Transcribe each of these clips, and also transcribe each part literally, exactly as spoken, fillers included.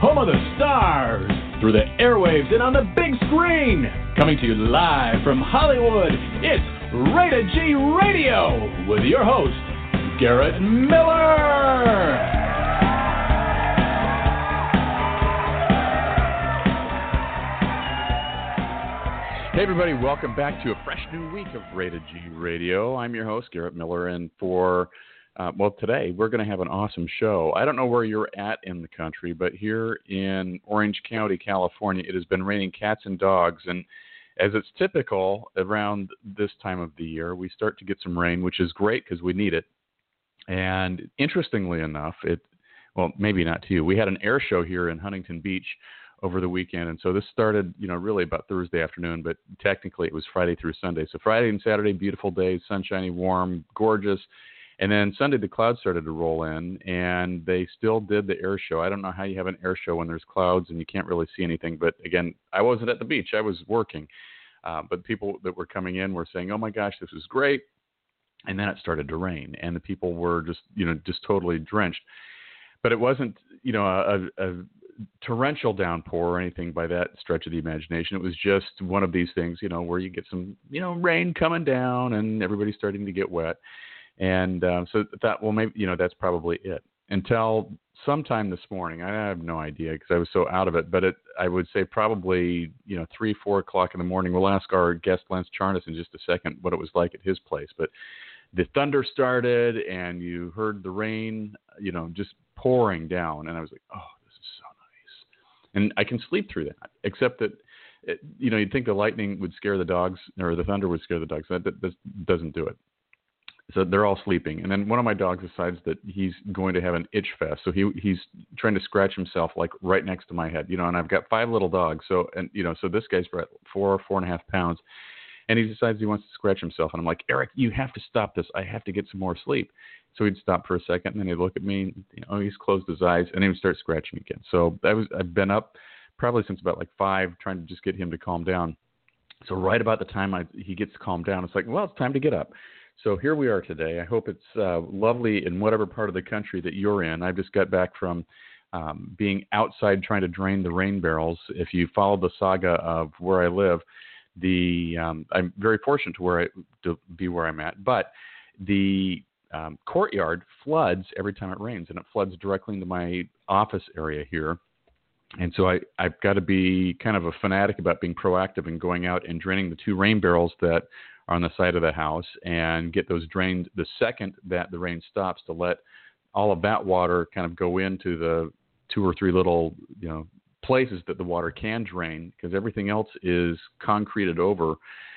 home of the stars, through the airwaves and on the big screen. Coming to you live from Hollywood, it's Rated G Radio with your host, Garrett Miller. Hey everybody, welcome back to a fresh new week of Rated G Radio. I'm your host, Garrett Miller, and for, uh, well, today we're going to have an awesome show. I don't know where you're at in the country, but here in Orange County, California, it has been raining cats and dogs, and as it's typical around this time of the year, we start to get some rain, which is great because we need it. And interestingly enough, it, well, maybe not to you, we had an air show here in Huntington Beach over the weekend, and so this started, you know, really about Thursday afternoon, but technically it was Friday through Sunday. So Friday and Saturday, beautiful days, sunshiny, warm, gorgeous, and then Sunday the clouds started to roll in, and they still did the air show. I don't know how you have an air show when there's clouds and you can't really see anything, but again, I wasn't at the beach, I was working, uh, but people that were coming in were saying, oh my gosh, this was great, and then it started to rain, and the people were just, you know, just totally drenched. But it wasn't, you know, a, a torrential downpour or anything by that stretch of the imagination. It was just one of these things, you know, where you get some, you know, rain coming down and everybody's starting to get wet. And uh, so I thought, well, maybe, you know, that's probably it. Until sometime this morning, I have no idea because I was so out of it, but it, I would say probably, you know, three, four o'clock in the morning. We'll ask our guest, Lance Charnas, in just a second what it was like at his place. But the thunder started and you heard the rain, you know, just pouring down. And I was like, oh, and I can sleep through that, except that, it, you know, you'd think the lightning would scare the dogs or the thunder would scare the dogs. That, that, that doesn't do it. So they're all sleeping. And then one of my dogs decides that he's going to have an itch fest. So he he's trying to scratch himself like right next to my head, you know, and I've got five little dogs. So, and, you know, so this guy's about four, four and a half pounds. And he decides he wants to scratch himself. And I'm like, Eric, you have to stop this. I have to get some more sleep. So he'd stop for a second, and then he'd look at me. You know, he's closed his eyes, and he would start scratching again. So I was, I've been up probably since about like five, trying to just get him to calm down. So right about the time I, he gets to calm down, it's like, well, it's time to get up. So here we are today. I hope it's uh, lovely in whatever part of the country that you're in. I just got back from um, being outside trying to drain the rain barrels. If you follow the saga of where I live, the um, I'm very fortunate to where I to be where I'm at, but the um, courtyard floods every time it rains, and it floods directly into my office area here. And so I, I've got to be kind of a fanatic about being proactive and going out and draining the two rain barrels that are on the side of the house and get those drained the second that the rain stops, to let all of that water kind of go into the two or three little, you know, places that the water can drain, because everything else is concreted over,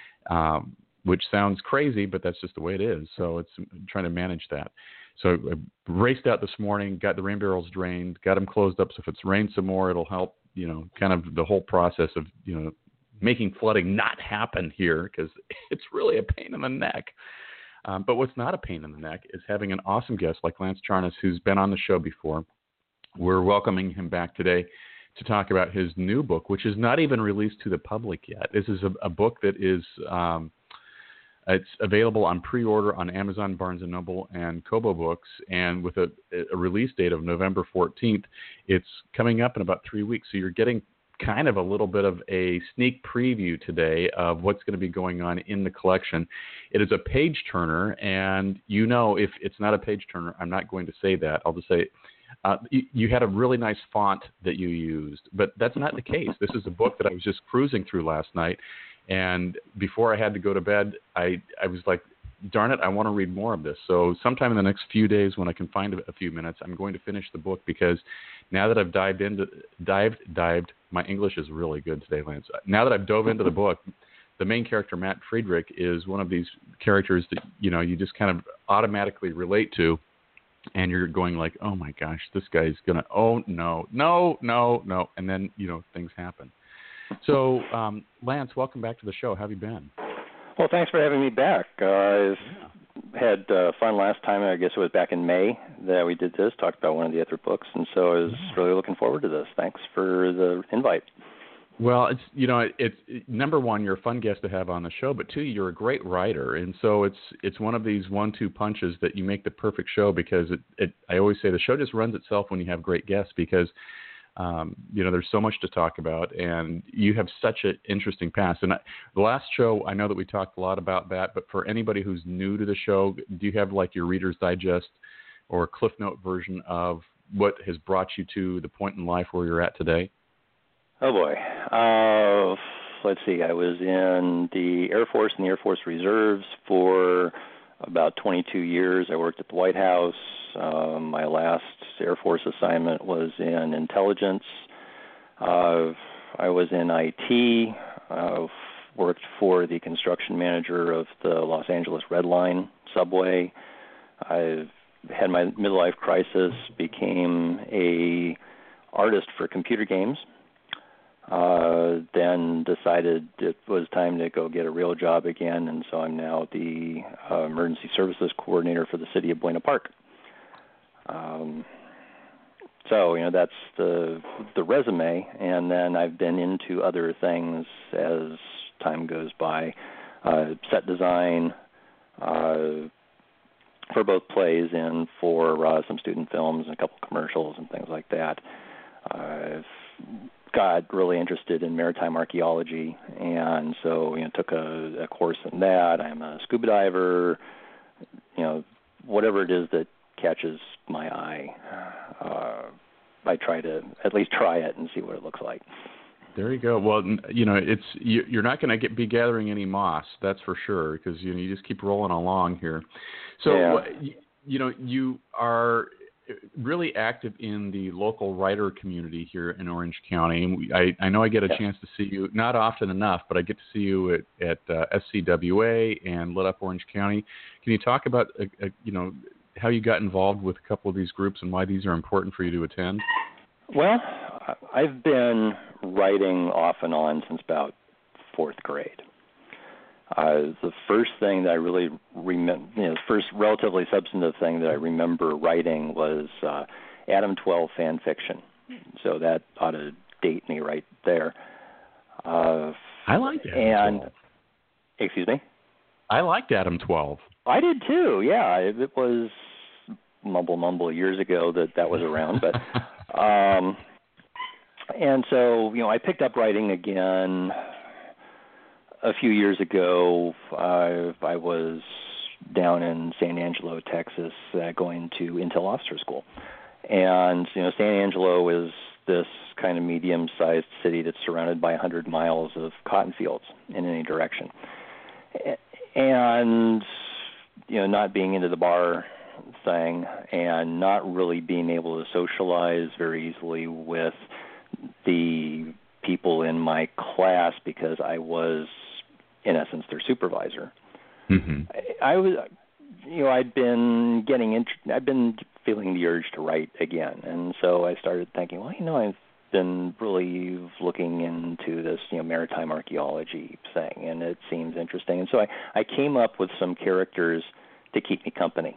um, which sounds crazy, but that's just the way it is. So it's trying to manage that. So I raced out this morning, got the rain barrels drained, got them closed up. So if it's rained some more, it'll help, you know, kind of the whole process of, you know, making flooding not happen here, because it's really a pain in the neck. Um, but what's not a pain in the neck is having an awesome guest like Lance Charnas, who's been on the show before. We're welcoming him back today to talk about his new book, which is not even released to the public yet. This is a, a book that is um, it's available on pre-order on Amazon, Barnes and Noble, and Kobo Books, and with a, a release date of November fourteenth. It's coming up in about three weeks, so you're getting kind of a little bit of a sneak preview today of what's going to be going on in the collection. It is a page turner, and you know, if it's not a page turner, I'm not going to say that. I'll just say Uh, you, you had a really nice font that you used, but that's not the case. This is a book that I was just cruising through last night, and before I had to go to bed, I, I was like, darn it, I want to read more of this. So sometime in the next few days when I can find a, a few minutes, I'm going to finish the book, because now that I've dived into, dived, dived, my English is really good today, Lance. Now that I've dove into the book, the main character, Matt Friedrich, is one of these characters that, you know, you just kind of automatically relate to. And you're going like, oh my gosh, this guy's gonna, oh no, no, no, no, and then, you know, things happen. So, um, Lance, welcome back to the show. How have you been? Well, thanks for having me back. Uh, I had uh, fun last time. I guess it was back in May that we did this, talked about one of the other books, and so I was really looking forward to this. Thanks for the invite. Well, it's, you know, it's it, number one, you're a fun guest to have on the show, but two, you're a great writer, and so it's it's one of these one-two punches that you make the perfect show, because it, it I always say the show just runs itself when you have great guests, because Um, you know, there's so much to talk about, and you have such an interesting past. And I, the last show, I know that we talked a lot about that, but for anybody who's new to the show, do you have like your Reader's Digest or Cliff Note version of what has brought you to the point in life where you're at today? Oh, boy. Uh, let's see. I was in the Air Force and the Air Force Reserves for about twenty-two years. I worked at the White House. Um, my last Air Force assignment was in intelligence. Uh, I was in I T. Uh, worked for the construction manager of the Los Angeles Red Line subway. I had my midlife crisis, became a artist for computer games. Uh, then decided it was time to go get a real job again, and so I'm now the uh, emergency services coordinator for the city of Buena Park. Um, so, you know, that's the the resume, and then I've been into other things as time goes by. Uh, set design uh, for both plays and for uh, some student films and a couple commercials and things like that. I've got really interested in maritime archaeology, and so, you know, took a, a course in that. I'm a scuba diver, you know, whatever it is that catches my eye. Uh, I try to at least try it and see what it looks like. There you go. Well, you know, it's you, you're not going to be gathering any moss, that's for sure, because you know you just keep rolling along here. So, yeah. you, you know, you are really active in the local writer community here in Orange County. And we, I, I know I get a yeah. chance to see you, not often enough, but I get to see you at, at uh, S C W A and Lit Up Orange County. Can you talk about, uh, uh, you know, how you got involved with a couple of these groups and why these are important for you to attend? Well, I've been writing off and on since about fourth grade. Uh, the first thing that I really remember, you know, the first relatively substantive thing that I remember writing was uh, Adam twelve fan fiction. So that ought to date me right there. Uh, I liked Adam and, twelve. Excuse me? I liked Adam twelve. I did too, yeah. It, it was mumble mumble years ago that that was around. but um, And so, you know, I picked up writing again a few years ago. Uh, I was down in San Angelo, Texas, uh, going to Intel Officer School. And, you know, San Angelo is this kind of medium-sized city that's surrounded by one hundred miles of cotton fields in any direction. And, you know, not being into the bar thing and not really being able to socialize very easily with the people in my class because I was, in essence, their supervisor. Mm-hmm. I, I was, you know, I'd been getting, int- I'd been feeling the urge to write again, and so I started thinking, well, you know, I've been really looking into this, you know, maritime archaeology thing, and it seems interesting, and so I, I came up with some characters to keep me company.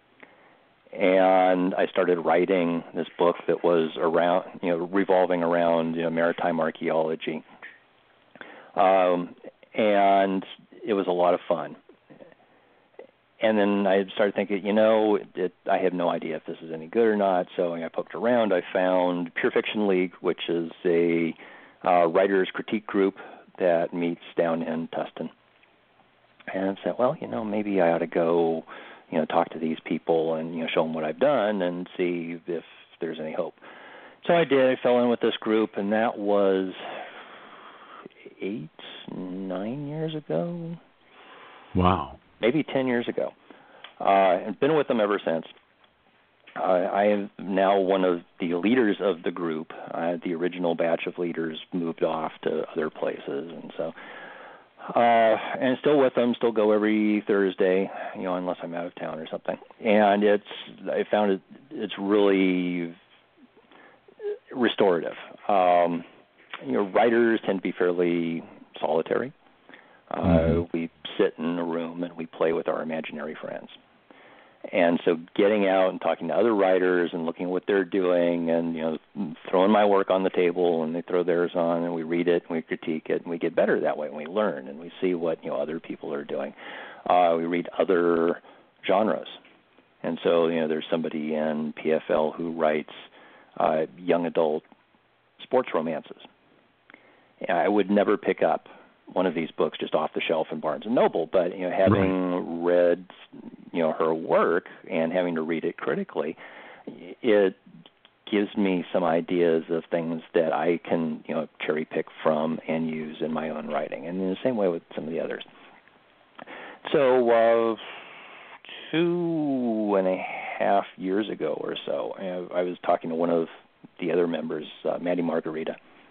And I started writing this book that was around, you know, revolving around, you know, maritime archaeology. Um, and it was a lot of fun. And then I started thinking, you know, it, I have no idea if this is any good or not. So I poked around. I found Pure Fiction League, which is a uh, writer's critique group that meets down in Tustin. And I said, well, you know, maybe I ought to go, you know, talk to these people and, you know, show them what I've done and see if there's any hope. So I did. I fell in with this group, and that was eight, nine years ago. Wow. Maybe ten years ago. Uh, and been with them ever since. Uh, I am now one of the leaders of the group. Uh, the original batch of leaders moved off to other places, and so Uh, and still with them, still go every Thursday, you know, unless I'm out of town or something. And it's, I found it, it's really restorative. Um, you know, writers tend to be fairly solitary. Uh, mm-hmm. We sit in a room and we play with our imaginary friends. And so getting out and talking to other writers and looking at what they're doing and, you know, throwing my work on the table and they throw theirs on and we read it and we critique it and we get better that way and we learn and we see what, you know, other people are doing. Uh, we read other genres. And so, you know, there's somebody in P F L who writes uh, young adult sports romances. I would never pick up one of these books just off the shelf in Barnes and Noble, but you know, having right. read, you know, her work and having to read it critically, it gives me some ideas of things that I can, you know, cherry pick from and use in my own writing, and in the same way with some of the others. So, uh, two and a half years ago or so, I was talking to one of the other members, uh, Maddie Margarita.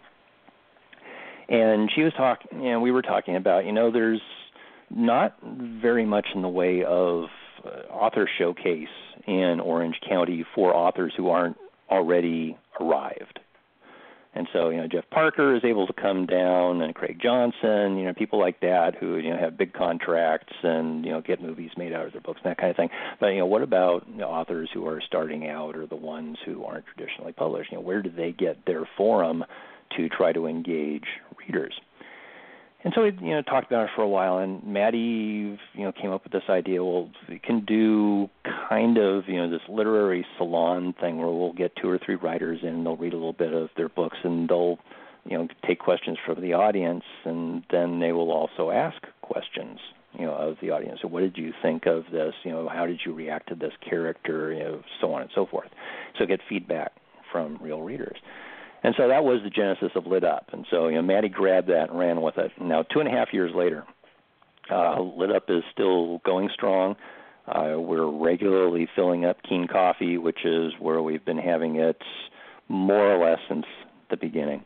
And she was talking, you know, we were talking about, you know, there's not very much in the way of uh, author showcase in Orange County for authors who aren't already arrived. And so, you know, Jeff Parker is able to come down, and Craig Johnson, you know, people like that who, you know, have big contracts and, you know, get movies made out of their books and that kind of thing. But, you know, what about you know, authors who are starting out or the ones who aren't traditionally published? You know, where do they get their forum to try to engage readers? And so we, you know, talked about it for a while, and Maddie, you know, came up with this idea, well, we can do kind of, you know, this literary salon thing where we'll get two or three writers in, they'll read a little bit of their books, and they'll, you know, take questions from the audience, and then they will also ask questions, you know, of the audience. So what did you think of this? You know, how did you react to this character? You know, so on and so forth. So get feedback from real readers. And so that was the genesis of Lit Up. And so, you know, Maddie grabbed that and ran with it. Now, two and a half years later, uh, Lit Up is still going strong. Uh, we're regularly filling up Keen Coffee, which is where we've been having it more or less since the beginning.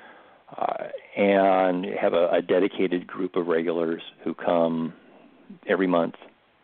Uh, and have a, a dedicated group of regulars who come every month.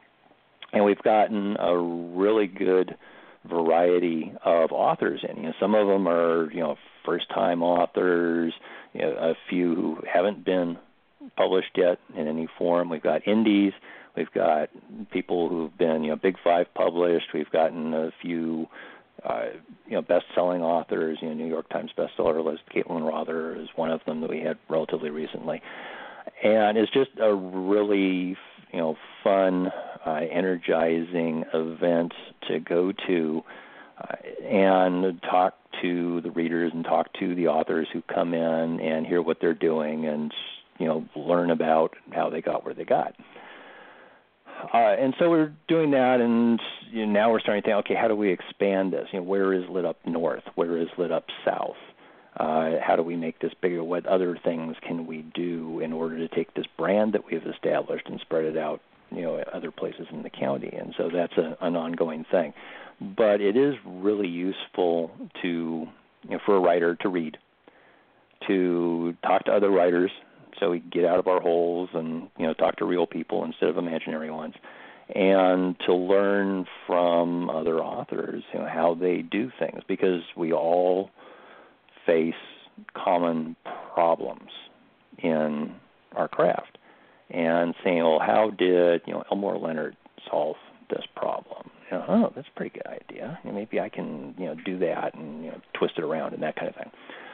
And we've gotten a really good variety of authors in. You know, some of them are, you know, first-time authors, you know, a few who haven't been published yet in any form. We've got indies. We've got people who've been, you know, Big Five published. We've gotten a few, uh, you know, best-selling authors. You know, New York Times bestseller list. Caitlin Rother is one of them that we had relatively recently. And it's just a really, you know, fun, uh, energizing event to go to uh, and talk to the readers and talk to the authors who come in and hear what they're doing and, you know, learn about how they got where they got. Uh, and so we're doing that, and you know, now we're starting to think, okay, how do we expand this? You know, where is Lit Up North? Where is Lit Up South? Uh, how do we make this bigger? What other things can we do in order to take this brand that we've established and spread it out, you know, at other places in the county? And so that's a, an ongoing thing. But it is really useful to, you know, for a writer to read, to talk to other writers, so we get out of our holes and, you know, talk to real people instead of imaginary ones, and to learn from other authors, you know, how they do things, because we all face common problems in our craft. And saying, well, how did, you know, Elmore Leonard solve this problem? You know, oh, that's a pretty good idea. You know, maybe I can, you know, do that and, you know, twist it around and that kind of thing.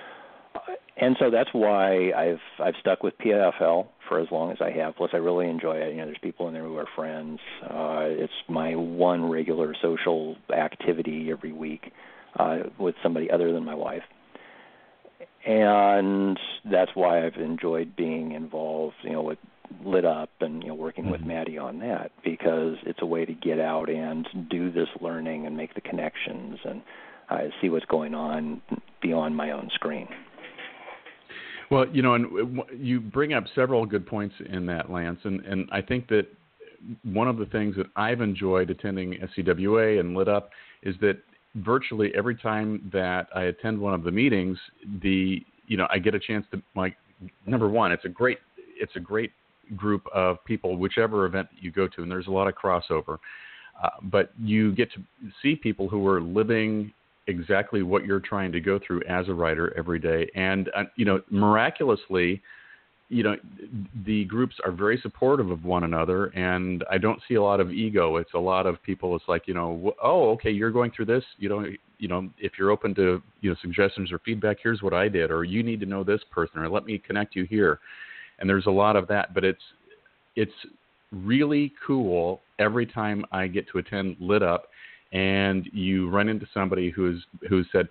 And so that's why I've I've stuck with P F L for as long as I have. Plus, I really enjoy it. You know, there's people in there who are friends. Uh, it's my one regular social activity every week uh, with somebody other than my wife. And that's why I've enjoyed being involved, you know, with Lit Up and, you know, working mm-hmm. with Maddie on that, because it's a way to get out and do this learning and make the connections and uh, see what's going on beyond my own screen. Well, you know, and you bring up several good points in that, Lance, and, and I think that one of the things that I've enjoyed attending S C W A and Lit Up is that virtually every time that I attend one of the meetings, the you know I get a chance to, like, number one, it's a great it's a great group of people, whichever event you go to, and there's a lot of crossover. Uh, but you get to see people who are living exactly what you're trying to go through as a writer every day. And, uh, you know, miraculously, you know, the groups are very supportive of one another, and I don't see a lot of ego. It's a lot of people, it's like, you know, oh, okay, you're going through this, you know, you know, if you're open to, you know, suggestions or feedback, here's what I did, or you need to know this person, or let me connect you here. And there's a lot of that, but it's, it's really cool every time I get to attend Lit Up and you run into somebody who's who said,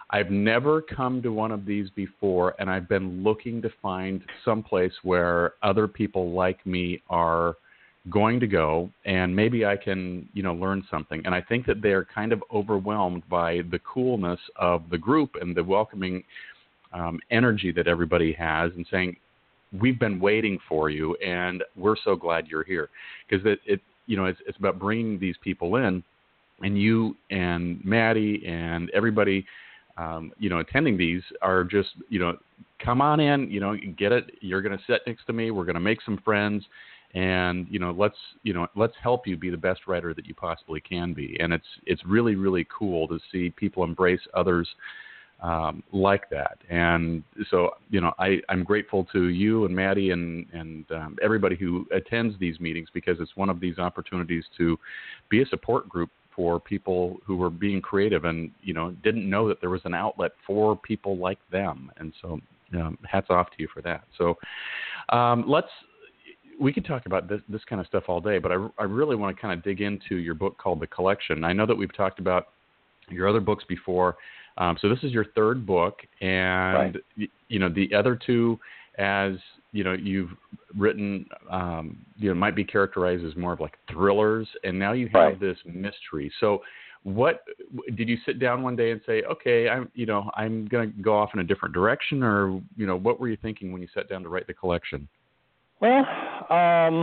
I've never come to one of these before, and I've been looking to find some place where other people like me are going to go, and maybe I can, you know, learn something. And I think that they're kind of overwhelmed by the coolness of the group and the welcoming um, energy that everybody has, and saying, we've been waiting for you, and we're so glad you're here. Because it, it, you know, it's, it's about bringing these people in, and you and Maddie and everybody, um, you know, attending these are just, you know, come on in, you know, get it. You're going to sit next to me. We're going to make some friends. And, you know, let's, you know, let's help you be the best writer that you possibly can be. And it's, it's really, really cool to see people embrace others um, like that. And so, you know, I, I'm grateful to you and Maddie and, and um, everybody who attends these meetings, because it's one of these opportunities to be a support group for people who were being creative and, you know, didn't know that there was an outlet for people like them. And so um, hats off to you for that. So um, let's, we could talk about this, this kind of stuff all day, but I, I really want to kind of dig into your book called The Collection. I know that we've talked about your other books before. Um, so this is your third book, and, right. y- you know, the other two, as, you know, you've written, um, you know, might be characterized as more of like thrillers, and now you have right. this mystery. So what, did you sit down one day and say, okay, I'm, you know, I'm going to go off in a different direction, or, you know, what were you thinking when you sat down to write The Collection? Well, um,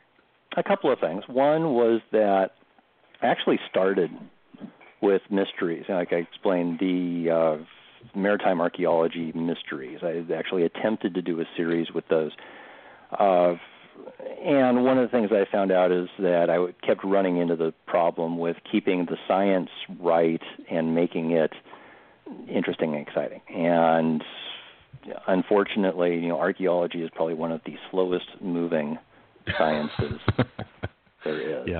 a couple of things. One was that I actually started with mysteries. Like I explained, the uh, maritime archaeology mysteries. I actually attempted to do a series with those. Uh, and one of the things I found out is that I kept running into the problem with keeping the science right and making it interesting and exciting. And unfortunately, you know, archaeology is probably one of the slowest moving sciences there is. Yeah.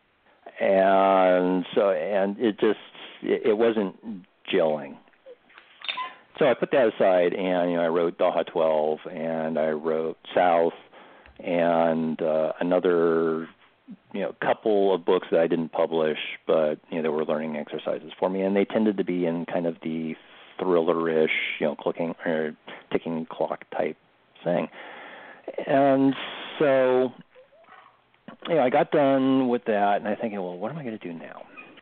And so, and it just, it, it wasn't gelling. So I put that aside, and, you know, I wrote Daha twelve, and I wrote South, and uh, another, you know, couple of books that I didn't publish, but, you know, they were learning exercises for me, and they tended to be in kind of the thriller-ish, you know, clicking or ticking clock type thing. And so, you know, I got done with that, and I thinking, well, what am I going to do now?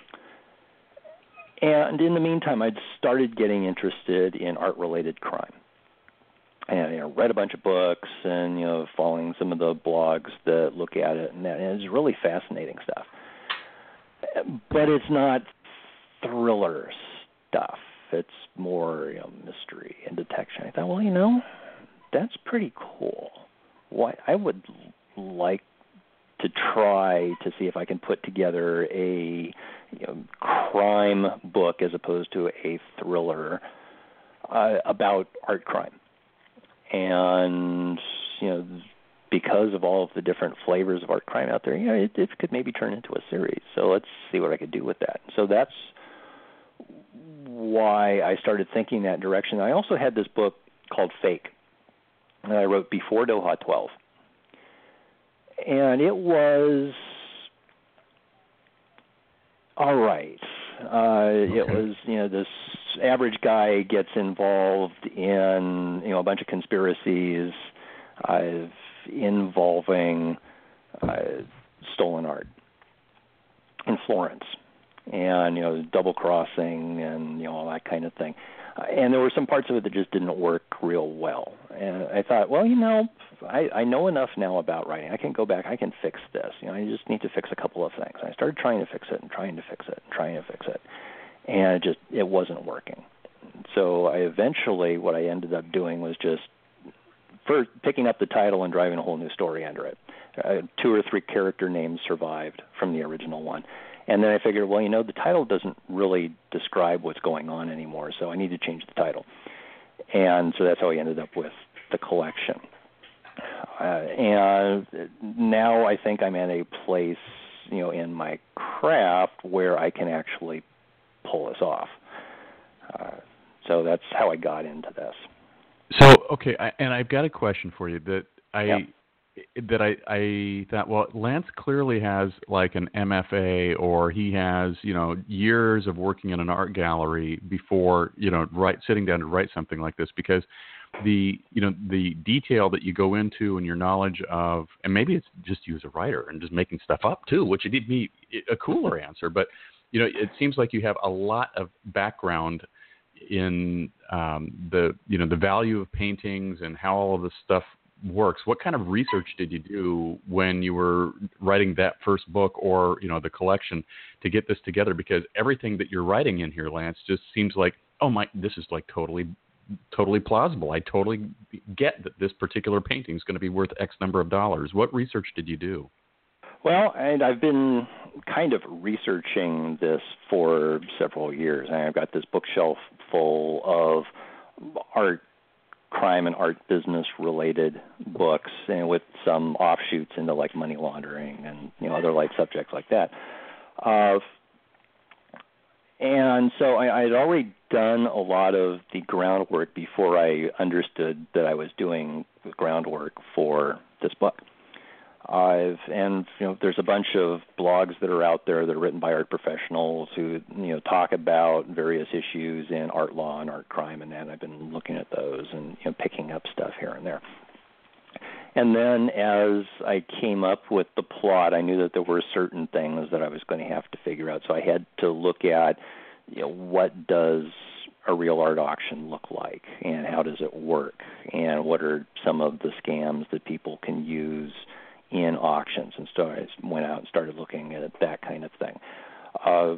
And in the meantime, I'd started getting interested in art-related crime, and, you know, read a bunch of books, and, you know, following some of the blogs that look at it, and that, and it's really fascinating stuff. But it's not thriller stuff. It's more, you know, mystery and detection. I thought, well, you know, that's pretty cool. Why I would like to try to see if I can put together a, you know, crime book as opposed to a thriller uh, about art crime. And, you know, because of all of the different flavors of art crime out there, you know, it, it could maybe turn into a series. So let's see what I could do with that. So that's why I started thinking that direction. I also had this book called Fake that I wrote before Daha twelve. And it was all right. Uh, okay. It was, you know, this average guy gets involved in, you know, a bunch of conspiracies uh, involving uh, stolen art in Florence. And, you know, double crossing and, you know, all that kind of thing. Uh, and there were some parts of it that just didn't work real well. And I thought, well, you know, I, I know enough now about writing. I can go back. I can fix this. You know, I just need to fix a couple of things. And I started trying to fix it and trying to fix it and trying to fix it. And it just, it wasn't working. So I eventually, what I ended up doing was just first picking up the title and driving a whole new story under it. Uh, two or three character names survived from the original one. And then I figured, well, you know, the title doesn't really describe what's going on anymore, so I need to change the title. And so that's how I ended up with The Collection. Uh, and now I think I'm at a place, you know, in my craft where I can actually pull this off. Uh, so that's how I got into this. So, okay, I, and I've got a question for you that I, yeah. that I, I thought, well, Lance clearly has like an M F A, or he has, you know, years of working in an art gallery before, you know, write, sitting down to write something like this, because the, you know, the detail that you go into and your knowledge of, and maybe it's just you as a writer and just making stuff up too, which would be a cooler answer. But, you know, it seems like you have a lot of background in um, the, you know, the value of paintings and how all of this stuff works. What kind of research did you do when you were writing that first book, or, you know, the collection, to get this together? Because everything that you're writing in here, Lance, just seems like, oh my, this is like totally, totally plausible. I totally get that this particular painting is going to be worth X number of dollars. What research did you do? Well, and I've been kind of researching this for several years. I've got this bookshelf full of art, crime and art business related books, and with some offshoots into like money laundering and, you know, other light subjects like that. Uh, and so I, I had already done a lot of the groundwork before I understood that I was doing the groundwork for this book. I've and you know, there's a bunch of blogs that are out there that are written by art professionals who, you know, talk about various issues in art law and art crime, and that I've been looking at those and, you know, picking up stuff here and there. And then as I came up with the plot, I knew that there were certain things that I was going to have to figure out. So I had to look at, you know, what does a real art auction look like, and how does it work, and what are some of the scams that people can use in auctions. And so I went out and started looking at that kind of thing. Uh,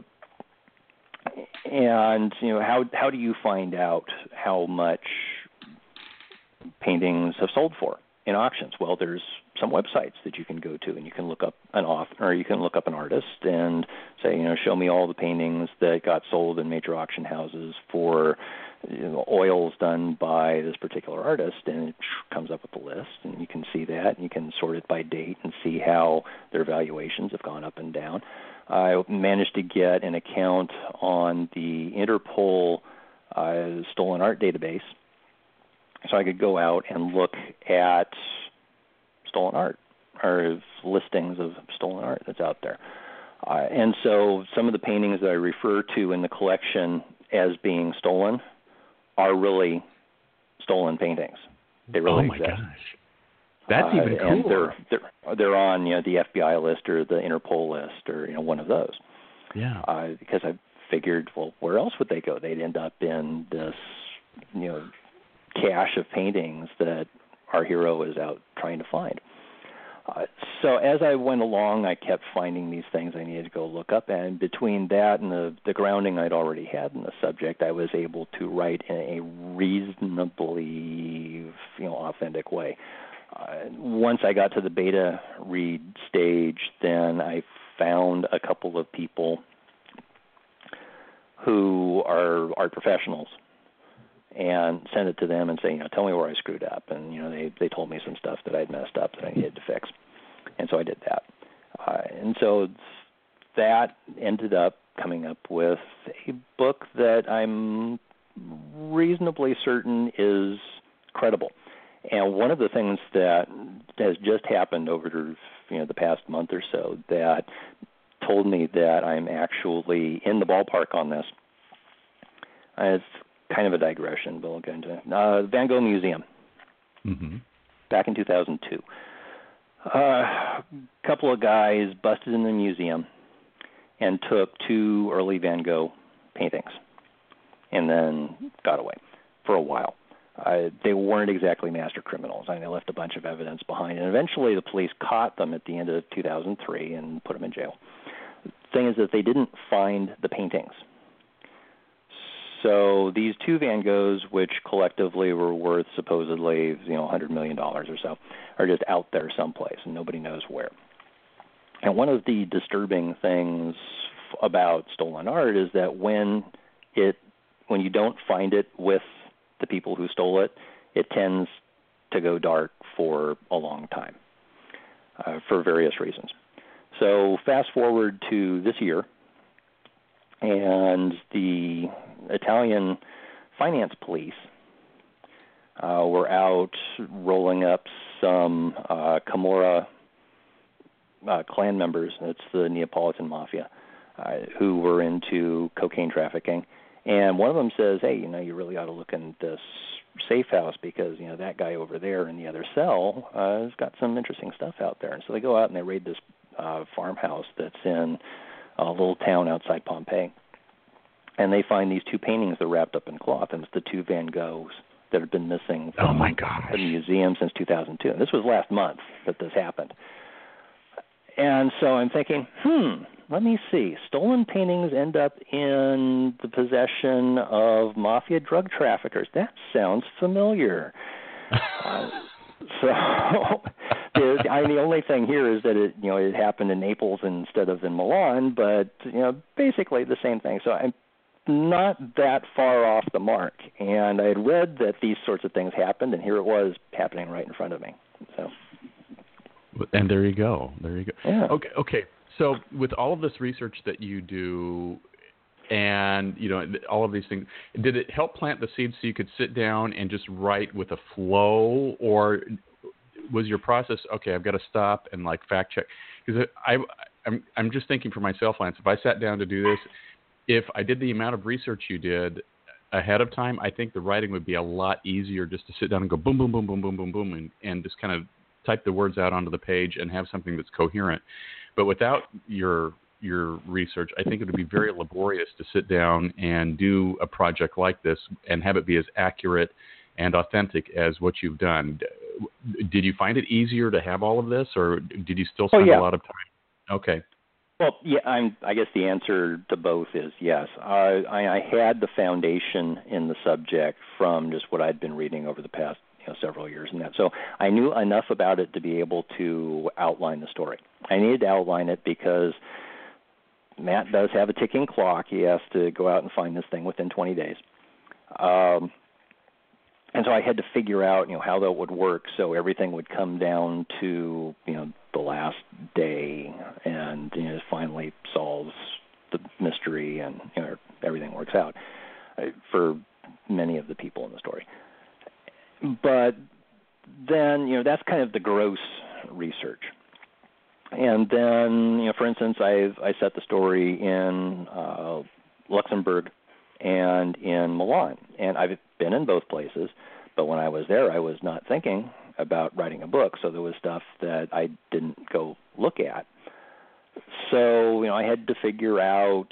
and, you know, how how do you find out how much paintings have sold for in auctions? Well, there's some websites that you can go to, and you can look up an author, or you can look up an artist and say, you know, show me all the paintings that got sold in major auction houses for, you know, oils done by this particular artist, and it comes up with a list, and you can see that, and you can sort it by date and see how their valuations have gone up and down. I managed to get an account on the Interpol uh, stolen art database, so I could go out and look at stolen art, or listings of stolen art that's out there. Uh, and so some of the paintings that I refer to in the collection as being stolen are really stolen paintings. They really oh my exist. Gosh. That's uh, even cooler. And they're, they're, they're on, you know, the F B I list or the Interpol list, or, you know, one of those. Yeah. Uh, because I figured, well, where else would they go? They'd end up in this, you know, cache of paintings that our hero is out trying to find. Uh, so as I went along, I kept finding these things I needed to go look up, and between that and the, the grounding I'd already had in the subject, I was able to write in a reasonably, you know, authentic way. Uh, once I got to the beta read stage, then I found a couple of people who are art professionals, and send it to them and say, you know, tell me where I screwed up. And, you know, they, they told me some stuff that I'd messed up that I needed to fix. And so I did that. Uh, and so that ended up coming up with a book that I'm reasonably certain is credible. And one of the things that has just happened over, you know, the past month or so that told me that I'm actually in the ballpark on this, uh, it's kind of a digression, but we'll get into it. Uh, Van Gogh Museum, mm-hmm. back in two thousand two. A uh, couple of guys busted in the museum and took two early Van Gogh paintings and then got away for a while. Uh, they weren't exactly master criminals. I mean, they left a bunch of evidence behind, and eventually the police caught them at the end of two thousand three and put them in jail. The thing is that they didn't find the paintings. So these two Van Goghs, which collectively were worth supposedly, you know, one hundred million dollars or so, are just out there someplace, and nobody knows where. And one of the disturbing things about stolen art is that when it, when you don't find it with the people who stole it, it tends to go dark for a long time, uh, for various reasons. So fast forward to this year, and the Italian finance police uh, were out rolling up some uh, Camorra uh, clan members. It's the Neapolitan Mafia, uh, who were into cocaine trafficking. And one of them says, hey, you know, you really ought to look in this safe house because, you know, that guy over there in the other cell uh, has got some interesting stuff out there. And so they go out and they raid this uh, farmhouse that's in a little town outside Pompeii. And they find these two paintings that are wrapped up in cloth, and it's the two Van Goghs that have been missing from oh my gosh. the museum since two thousand two. And this was last month that this happened. And so I'm thinking, hmm, let me see. Stolen paintings end up in the possession of mafia drug traffickers. That sounds familiar. uh, so the, I mean, the only thing here is that it, you know, it happened in Naples instead of in Milan, but you know, basically the same thing. So I'm not that far off the mark. And I had read that these sorts of things happened, and here it was happening right in front of me. So. And there you go. There you go. Yeah. Okay. Okay. So with all of this research that you do, and you know all of these things, did it help plant the seeds so you could sit down and just write with a flow, or was your process okay? I've got to stop and like fact check because I, I'm I'm just thinking for myself, Lance. If I sat down to do this, if I did the amount of research you did ahead of time, I think the writing would be a lot easier just to sit down and go boom, boom, boom, boom, boom, boom, boom, and, and just kind of type the words out onto the page and have something that's coherent. But without your your research, I think it would be very laborious to sit down and do a project like this and have it be as accurate and authentic as what you've done. Did you find it easier to have all of this, or did you still spend oh, yeah. a lot of time? Okay. Well, yeah, I'm, I guess the answer to both is yes. I, I, I had the foundation in the subject from just what I'd been reading over the past you know, several years and that. So I knew enough about it to be able to outline the story. I needed to outline it because Matt does have a ticking clock. He has to go out and find this thing within twenty days. Um, and so I had to figure out, you know, how that would work so everything would come down to, you know, the last day and, you know, finally solves the mystery and, you know, everything works out uh, for many of the people in the story. But then, you know, that's kind of the gross research. And then, you know, for instance, I've I set the story in uh, Luxembourg and in Milan. And I've been in both places, but when I was there, I was not thinking about writing a book, so there was stuff that I didn't go look at. So, you know, I had to figure out,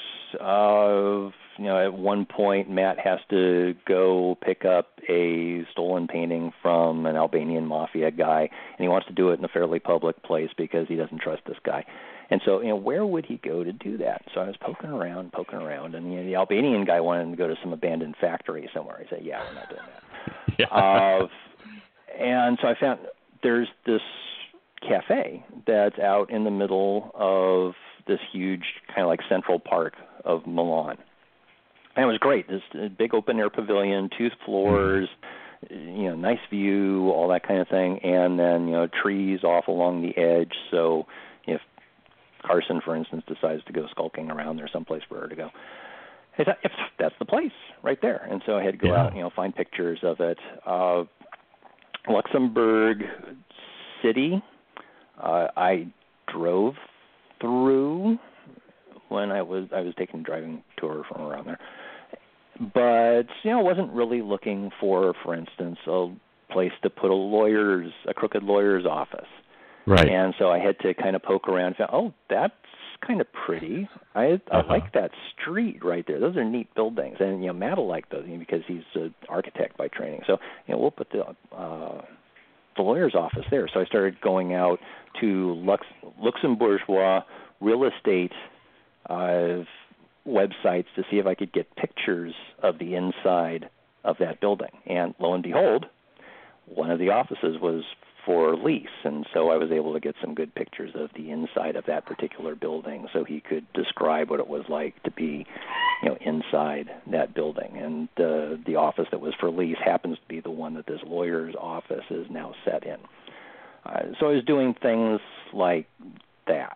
uh, you know, at one point Matt has to go pick up a stolen painting from an Albanian mafia guy, and he wants to do it in a fairly public place because he doesn't trust this guy. And so, you know, where would he go to do that? So I was poking around, poking around, and you know, the Albanian guy wanted to go to some abandoned factory somewhere. He said, yeah, we're not doing that. Yeah. Uh, and so I found there's this cafe that's out in the middle of this huge kind of like central park of Milan. And it was great. This big open-air pavilion, two floors, you know, nice view, all that kind of thing, and then, you know, trees off along the edge. So if Carson, for instance, decides to go skulking around, there's someplace for her to go. I thought, if that's the place right there. And so I had to go yeah. out, you know, find pictures of it. Uh, Luxembourg City, uh, I drove through when I was I was taking a driving tour from around there. But, you know, wasn't really looking for, for instance, a place to put a lawyer's, a crooked lawyer's office. Right. And so I had to kind of poke around and found, oh, that's kind of pretty. I I uh-huh. like that street right there. Those are neat buildings. And, you know, Matt will like those, you know, because he's an architect by training. So, you know, we'll put the uh, the lawyer's office there. So I started going out to Lux, Luxembourgeois real estate uh, websites to see if I could get pictures of the inside of that building. And lo and behold, one of the offices was for lease, and so I was able to get some good pictures of the inside of that particular building so he could describe what it was like to be, you know, inside that building. And uh, the office that was for lease happens to be the one that this lawyer's office is now set in. Uh, so I was doing things like that.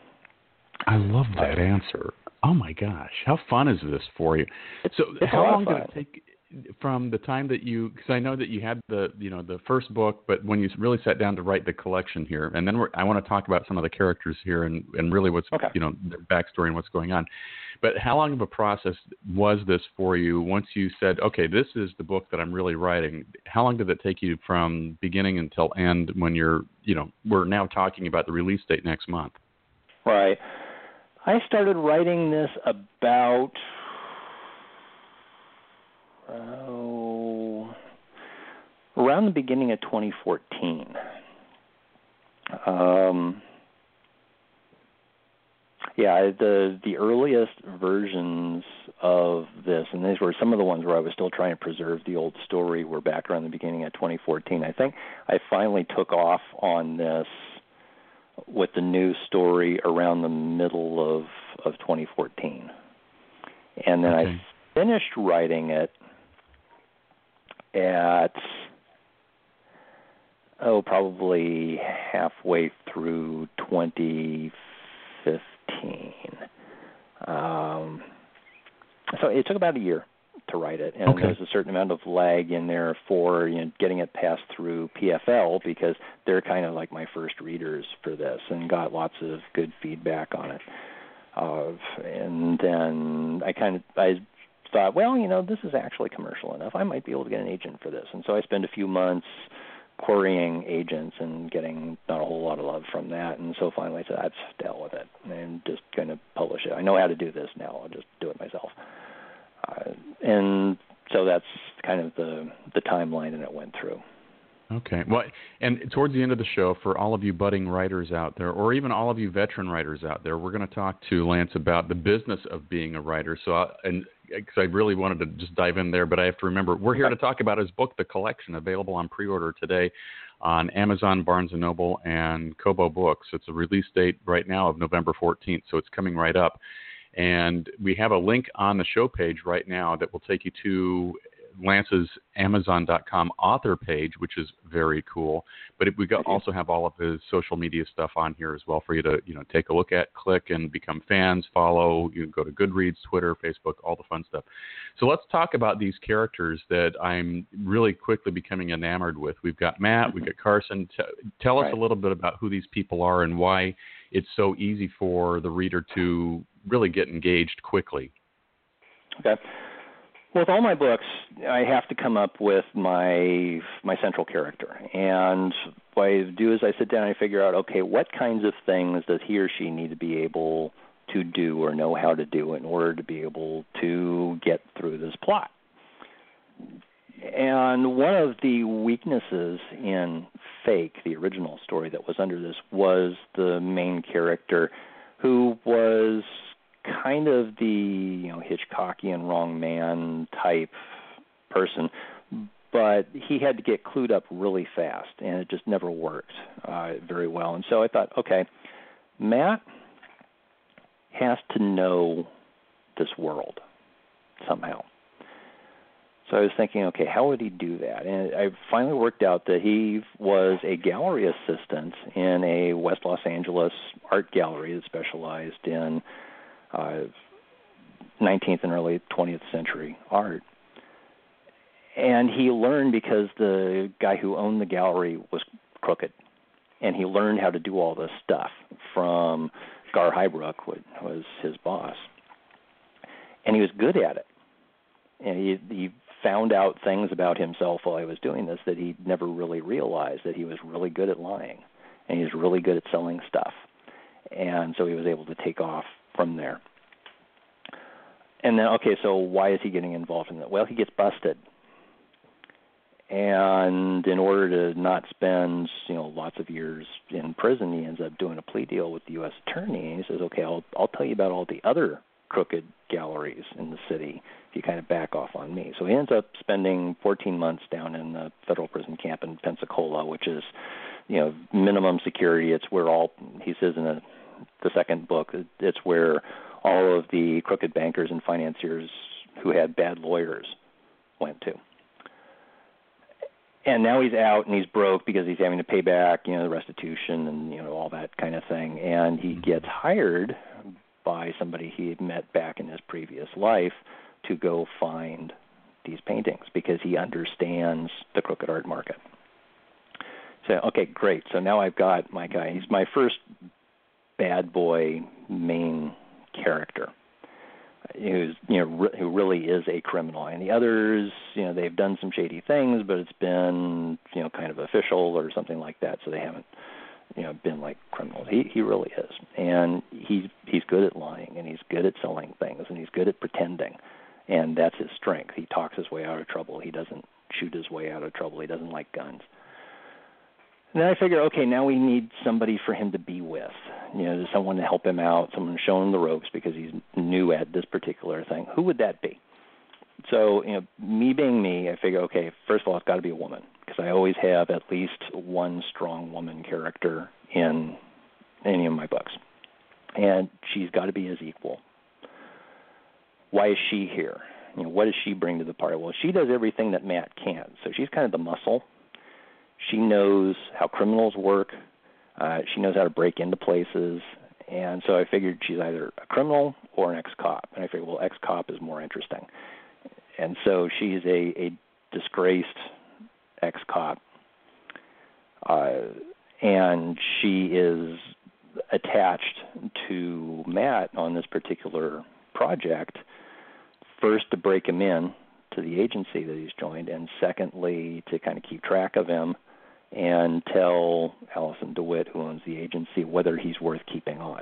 I love that answer. Oh my gosh, how fun is this for you? It's, so it's how a lot long of fun. did it take? from the time that you, because I know that you had the, you know, the first book, but when you really sat down to write the collection here, and then we're, I want to talk about some of the characters here and, and really what's, okay. you know, their backstory and what's going on. But how long of a process was this for you once you said, okay, this is the book that I'm really writing? How long did it take you from beginning until end when you're, you know, we're now talking about the release date next month? Right. I started writing this about, oh, around the beginning of twenty fourteen. Um, yeah, the the earliest versions of this, and these were some of the ones where I was still trying to preserve the old story, were back around the beginning of twenty fourteen. I think I finally took off on this with the new story around the middle of, of twenty fourteen. And then okay. I finished writing it at, oh, probably halfway through twenty fifteen. Um, so it took about a year to write it, and okay. there's a certain amount of lag in there for, you know, getting it passed through P F L, because they're kind of like my first readers for this, and got lots of good feedback on it. Uh, and then I kind of I thought, well, you know, this is actually commercial enough. I might be able to get an agent for this, and so I spent a few months querying agents and getting not a whole lot of love from that, and so finally I said, I've dealt with it and just going to publish it. I know how to do this now. I'll just do it myself. Uh, and so that's kind of the the timeline that it went through. Okay. Well, and towards the end of the show, for all of you budding writers out there, or even all of you veteran writers out there, we're going to talk to Lance about the business of being a writer. So, I, and because I really wanted to just dive in there, but I have to remember, we're here to talk about his book, The Collection, available on pre-order today on Amazon, Barnes and Noble, and Kobo Books. It's a release date right now of November fourteenth, so it's coming right up. And we have a link on the show page right now that will take you to Lance's Amazon dot com author page, which is very cool. But we got, also have all of his social media stuff on here as well for you to, you know, take a look at, click, and become fans, follow. You can go to Goodreads, Twitter, Facebook, all the fun stuff. So let's talk about these characters that I'm really quickly becoming enamored with. We've got Matt, we've got Carson. T- tell us right. a little bit about who these people are and why it's so easy for the reader to really get engaged quickly. Okay. With all my books, I have to come up with my my central character. And what I do is I sit down and I figure out, okay, what kinds of things does he or she need to be able to do or know how to do in order to be able to get through this plot? And one of the weaknesses in Fake, the original story that was under this, was the main character, who was kind of the, you know, Hitchcockian wrong man type person, but he had to get clued up really fast, and it just never worked uh, very well. And so I thought, okay, Matt has to know this world somehow. So I was thinking, okay, how would he do that? And I finally worked out that he was a gallery assistant in a West Los Angeles art gallery that specialized in uh, nineteenth and early twentieth century art. And he learned because the guy who owned the gallery was crooked. And he learned how to do all this stuff from Gar Heibruch, who was his boss. And he was good at it. And he, he found out things about himself while he was doing this that he never really realized, that he was really good at lying. And he was really good at selling stuff. And so he was able to take off from there. And then, okay, so why is he getting involved in that? Well, he gets busted. And in order to not spend, you know, lots of years in prison, he ends up doing a plea deal with the U S attorney. And he says, okay, I'll, I'll tell you about all the other crooked galleries in the city if you kind of back off on me. So he ends up spending fourteen months down in the federal prison camp in Pensacola, which is, you know, minimum security. It's where all, he says in a, the second book, it's where all of the crooked bankers and financiers who had bad lawyers went to. And now he's out and he's broke because he's having to pay back, you know, the restitution and, you know, all that kind of thing. And he gets hired by somebody he had met back in his previous life to go find these paintings because he understands the crooked art market. So, okay, great. So now I've got my guy. He's my first bad boy main character, who's you know re- who really is a criminal. And the others, you know, they've done some shady things, but it's been you know kind of official or something like that. So they haven't you know been like criminals. He he really is, and he's he's good at lying, and he's good at selling things, and he's good at pretending, and that's his strength. He talks his way out of trouble. He doesn't shoot his way out of trouble. He doesn't like guns. And then I figure, okay, now we need somebody for him to be with, you know, someone to help him out, someone to show him the ropes because he's new at this particular thing. Who would that be? So, you know, me being me, I figure, okay, first of all, it's got to be a woman because I always have at least one strong woman character in any of my books. And she's got to be his equal. Why is she here? You know, what does she bring to the party? Well, she does everything that Matt can't. So she's kind of the muscle. She knows how criminals work. Uh, she knows how to break into places. And so I figured she's either a criminal or an ex-cop. And I figured, well, ex-cop is more interesting. And so she's a, a disgraced ex-cop. Uh, and she is attached to Matt on this particular project, first to break him in to the agency that he's joined, and secondly, to kind of keep track of him and tell Allison DeWitt, who owns the agency, whether he's worth keeping on.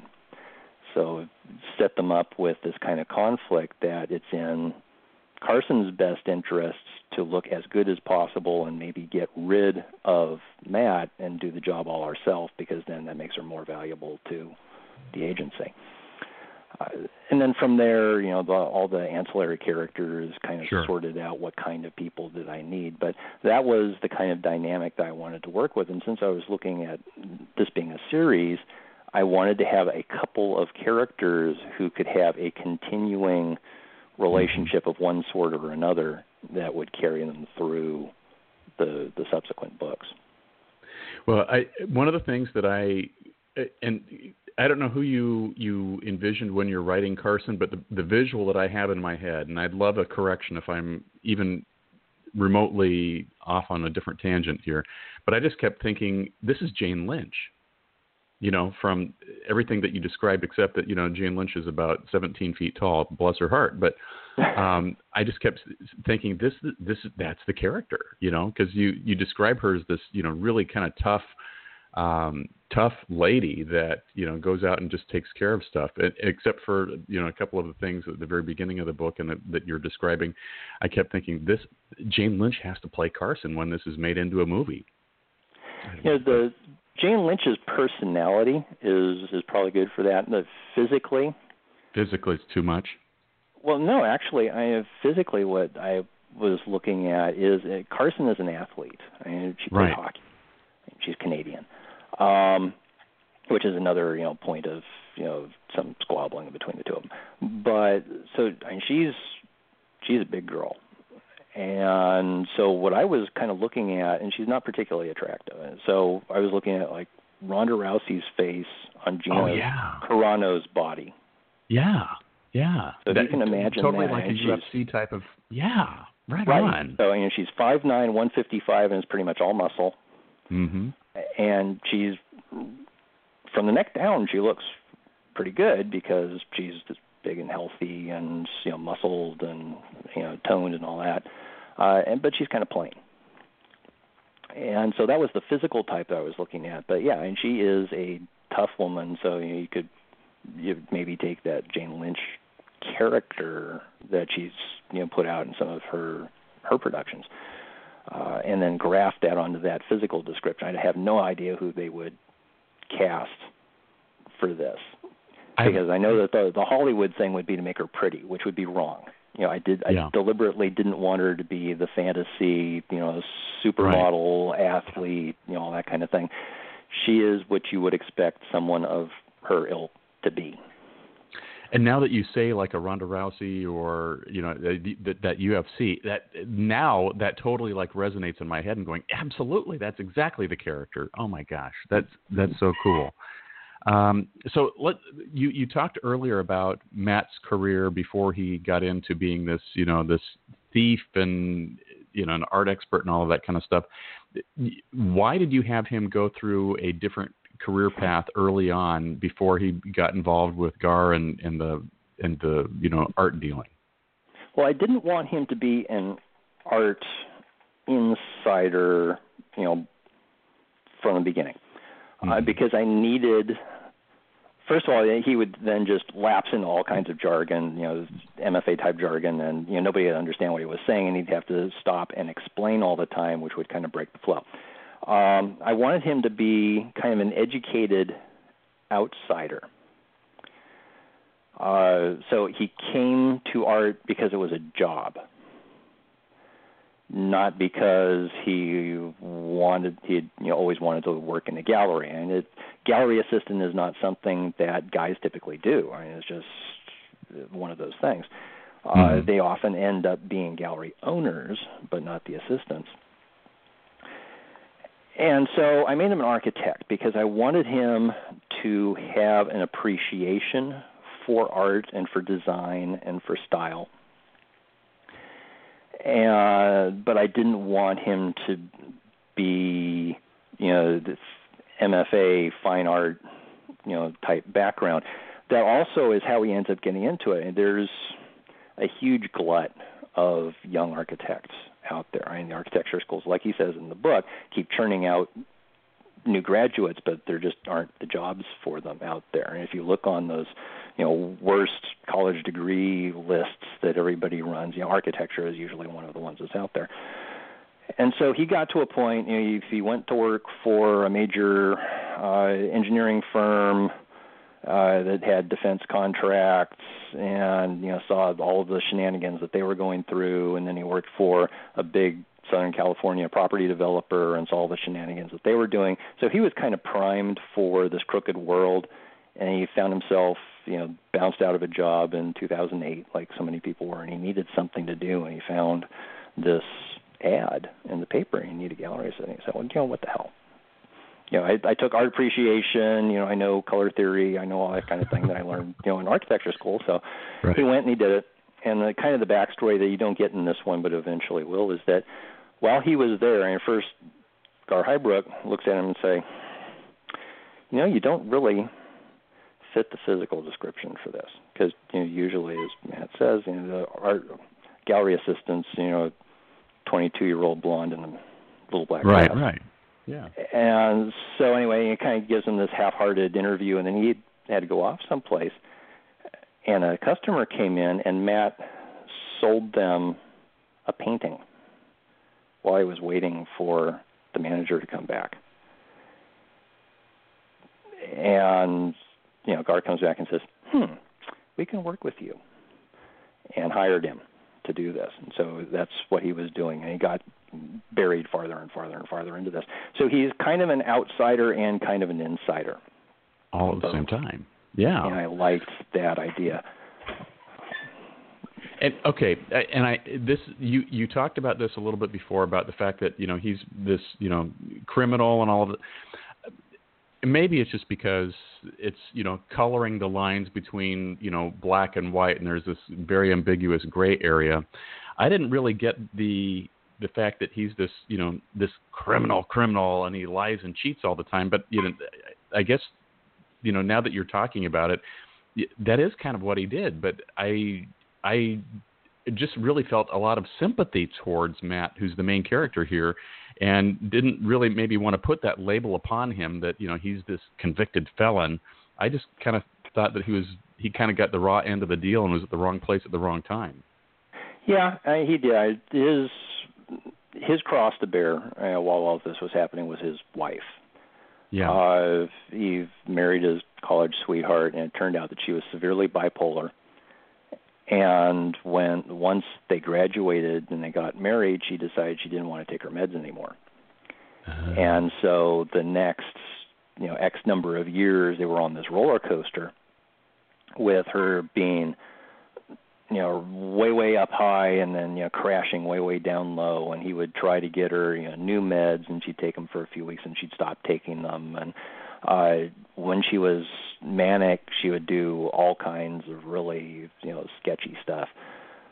So set them up with this kind of conflict that it's in Carson's best interests to look as good as possible and maybe get rid of Matt and do the job all ourselves, because then that makes her more valuable to the agency. Uh, and then from there, you know, the, all the ancillary characters kind of sure. sorted out what kind of people did I need. But that was the kind of dynamic that I wanted to work with. And since I was looking at this being a series, I wanted to have a couple of characters who could have a continuing relationship of one sort or another that would carry them through the the subsequent books. Well, I one of the things that I and I don't know who you, you envisioned when you're writing Carson, but the, the visual that I have in my head, and I'd love a correction if I'm even remotely off on a different tangent here, but I just kept thinking, this is Jane Lynch, you know, from everything that you described, except that, you know, Jane Lynch is about seventeen feet tall, bless her heart. But um, I just kept thinking, this, this, that's the character, you know, because you, you describe her as this, you know, really kind of tough, Um, tough lady that, you know, goes out and just takes care of stuff, it, except for, you know, a couple of the things at the very beginning of the book and that, that you're describing. I kept thinking, this Jane Lynch has to play Carson when this is made into a movie. You know, the Jane Lynch's personality is is probably good for that. But physically, physically, it's too much. Well, no, actually, I have physically what I was looking at is uh, Carson is an athlete. I mean, she plays right. hockey. She's Canadian. Um, which is another, you know, point of, you know, some squabbling between the two of them. But so I mean, she's she's a big girl, and so what I was kind of looking at, and she's not particularly attractive. And so I was looking at like Ronda Rousey's face on Gina oh, yeah. Carano's body. Yeah, yeah. So that, if you can imagine totally that, like a U F C type of yeah, right, right. on. So you know, she's five nine, one fifty-five, and is pretty much all muscle. Mm-hmm. And she's, from the neck down, she looks pretty good because she's just big and healthy and, you know, muscled and, you know, toned and all that. Uh, and but she's kind of plain. And so that was the physical type that I was looking at. But yeah, and she is a tough woman, so you, know, you could you maybe take that Jane Lynch character that she's, you know, put out in some of her her productions. Uh, and then graft that onto that physical description. I have no idea who they would cast for this, because I, I know that the, the Hollywood thing would be to make her pretty, which would be wrong. You know, I did. Yeah. I deliberately didn't want her to be the fantasy, you know, supermodel, right. athlete, you know, all that kind of thing. She is what you would expect someone of her ilk to be. And now that you say like a Ronda Rousey or, you know, that, that U F C, that now that totally like resonates in my head and going, absolutely, that's exactly the character. Oh my gosh, that's that's so cool. Um, so let you you talked earlier about Matt's career before he got into being this, you know, this thief and, you know, an art expert and all of that kind of stuff. Why did you have him go through a different career path early on before he got involved with Gar and, and the and the you know art dealing? Well, I didn't want him to be an art insider, you know, from the beginning, mm-hmm. uh, because I needed. First of all, he would then just lapse into all kinds of jargon, you know, M F A type jargon, and you know nobody would understand what he was saying, and he'd have to stop and explain all the time, which would kind of break the flow. Um, I wanted him to be kind of an educated outsider. Uh, so he came to art because it was a job, not because he wanted he had, you know always wanted to work in a gallery. And it, gallery assistant is not something that guys typically do. I mean, it's just one of those things. Uh, mm-hmm. They often end up being gallery owners, but not the assistants. And so I made him an architect because I wanted him to have an appreciation for art and for design and for style. And, but I didn't want him to be, you know, this M F A fine art, you know, type background. That also is how he ends up getting into it. And there's a huge glut of young architects out there. I mean, the architecture schools, like he says in the book, keep churning out new graduates, but there just aren't the jobs for them out there. And if you look on those, you know, worst college degree lists that everybody runs, you know, architecture is usually one of the ones that's out there. And so he got to a point, you know, if he went to work for a major uh, engineering firm uh, that had defense contracts and, you know, saw all of the shenanigans that they were going through, and then he worked for a big Southern California property developer and saw all the shenanigans that they were doing. So he was kind of primed for this crooked world, and he found himself, you know, bounced out of a job in two thousand eight, like so many people were, and he needed something to do, and he found this ad in the paper, and he needed a gallery assistant. He said, well, you know, what the hell? You know, I, I took art appreciation, you know, I know color theory, I know all that kind of thing that I learned, you know, in architecture school. So right. He went and he did it. And the kind of the backstory that you don't get in this one, but eventually will, is that while he was there, and first Gar Heibruch looks at him and say, you know, you don't really fit the physical description for this, because, you know, usually, as Matt says, you know, the art gallery assistants, you know, twenty-two-year-old blonde and a little black right, dress. right, yeah. And so anyway, it kind of gives him this half-hearted interview, and then he had to go off someplace. And a customer came in, and Matt sold them a painting while he was waiting for the manager to come back. And, you know, Gar comes back and says, hmm, we can work with you, and hired him to do this. And so that's what he was doing, and he got buried farther and farther and farther into this. So he's kind of an outsider and kind of an insider. All at the same time. Yeah. And I liked that idea. And okay, and I this you you talked about this a little bit before about the fact that, you know, he's this, you know, criminal and all of it. Maybe it's just because it's, you know, coloring the lines between, you know, black and white, and there's this very ambiguous gray area. I didn't really get the the fact that he's this, you know, this criminal criminal and he lies and cheats all the time. But, you know, I guess, you know, now that you're talking about it, that is kind of what he did. But I I just really felt a lot of sympathy towards Matt, who's the main character here, and didn't really maybe want to put that label upon him that, you know, he's this convicted felon. I just kind of thought that he was he kind of got the raw end of the deal and was at the wrong place at the wrong time. Yeah, uh, he did. His his cross to bear uh, while all of this was happening was his wife. Yeah, uh, he married his college sweetheart, and it turned out that she was severely bipolar. And when once they graduated and they got married, she decided she didn't want to take her meds anymore. Uh-huh. And so the next, you know, X number of years, they were on this roller coaster with her being, you know, way, way up high and then, you know, crashing way, way down low. And he would try to get her, you know, new meds, and she'd take them for a few weeks and she'd stop taking them. And uh, when she was manic, she would do all kinds of really, you know, sketchy stuff.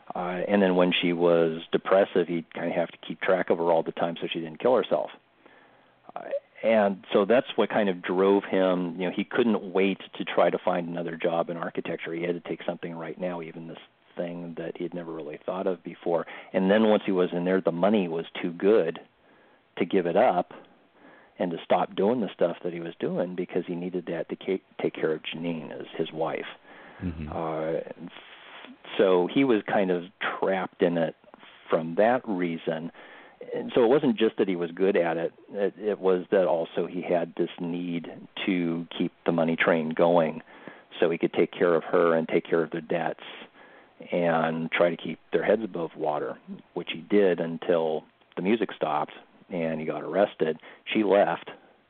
Uh, and then when she was depressive, he'd kind of have to keep track of her all the time so she didn't kill herself. Uh, and so that's what kind of drove him. You know, he couldn't wait to try to find another job in architecture. He had to take something right now, even this thing that he had never really thought of before. And then once he was in there, the money was too good to give it up and to stop doing the stuff that he was doing because he needed that to take care of Janine as his wife. Mm-hmm. Uh, so he was kind of trapped in it from that reason. And so it wasn't just that he was good at it. It, it was that also he had this need to keep the money train going so he could take care of her and take care of their debts and try to keep their heads above water, which he did until the music stopped and he got arrested. She left.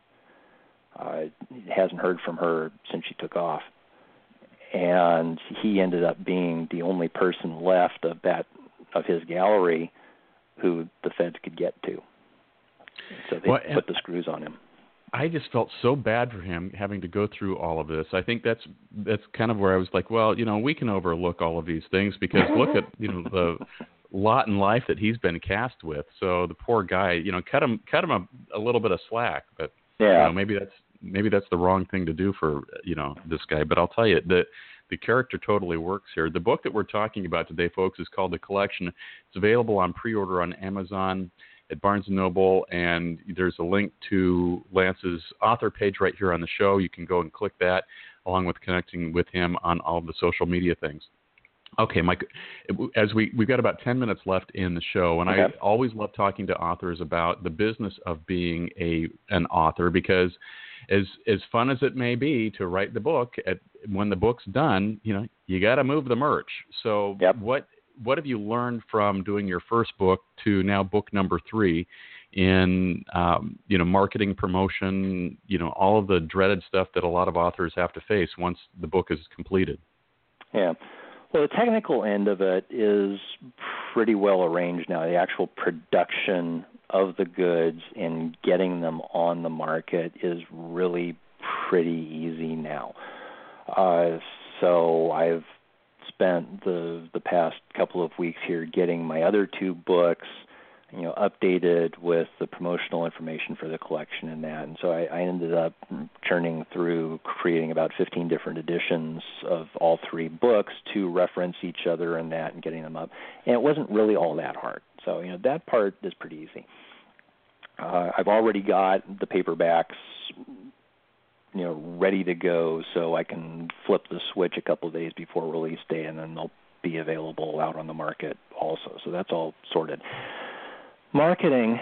Uh, hasn't heard from her since she took off. And he ended up being the only person left of that of his gallery who the feds could get to. So they well, put the screws on him. I just felt so bad for him having to go through all of this. I think that's that's kind of where I was like, well, you know, we can overlook all of these things because look at, you know, the lot in life that he's been cast with. So the poor guy, you know, cut him cut him a, a little bit of slack, but yeah. you know, maybe that's maybe that's the wrong thing to do for, you know, this guy. But I'll tell you, the the character totally works here. The book that we're talking about today, folks, is called The Collection. It's available on pre-order on Amazon, at Barnes and Noble, and there's a link to Lance's author page right here on the show. You can go and click that, along with connecting with him on all the social media things. Okay, Mike, as we, we've got about ten minutes left in the show, and okay. I always love talking to authors about the business of being a an author, because as as fun as it may be to write the book, at, when the book's done, you know, you got to move the merch. So yep. what what have you learned from doing your first book to now book number three in, um, you know, marketing, promotion, you know, all of the dreaded stuff that a lot of authors have to face once the book is completed? Yeah. Well, the technical end of it is pretty well arranged now. The actual production of the goods and getting them on the market is really pretty easy now. Uh, so I've spent the the past couple of weeks here getting my other two books, you know, updated with the promotional information for the collection and that. And so I, I ended up churning through creating about fifteen different editions of all three books to reference each other and that and getting them up. And it wasn't really all that hard. So, you know, that part is pretty easy. Uh, I've already got the paperbacks, you know, ready to go, so I can flip the switch a couple of days before release day, and then they'll be available out on the market also. So that's all sorted. Marketing